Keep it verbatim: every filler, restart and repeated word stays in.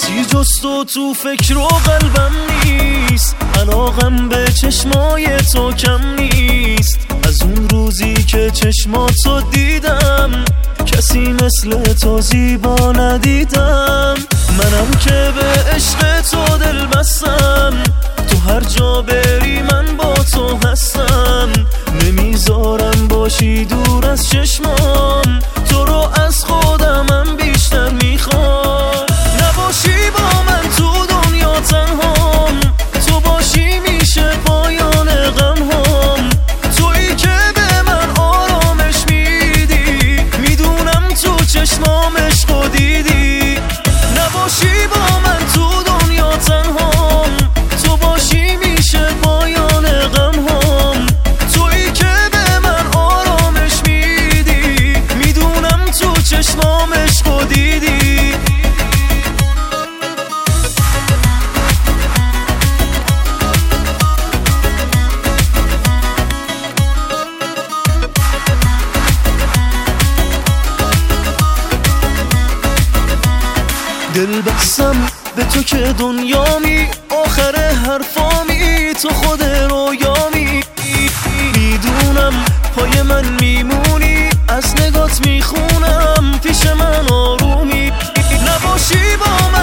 کسی جز تو تو فکر و قلبم نیست، علاقم به چشمای تو کم نیست. از اون روزی که چشماتو دیدم کسی مثل تو زیبا ندیدم. منم که به عشق تو دل بستم، تو هر جا بری من با تو هستم. نمیذارم باشی دور از چشمام، تو رو از خودمم بیشتر میخوام. نباشی با من تو دنیا تنهام، تو باشی میشه پایان غمهام. تویی که به من آرامش میدی، میدونم تو چشمام عشقو دیدی. نباشی با من تو دنیا تنهام، تو باشی میشه پایان غمهام. تویی که به من آرامش میدی، میدونم تو چشمام عشقو دیدی. دل بستم به تو که دنیامی، آخر حرفامی تو خود رویامی. میدونم پای من میمونی، از نگات میخونم پیش من آرومی. نباشی با من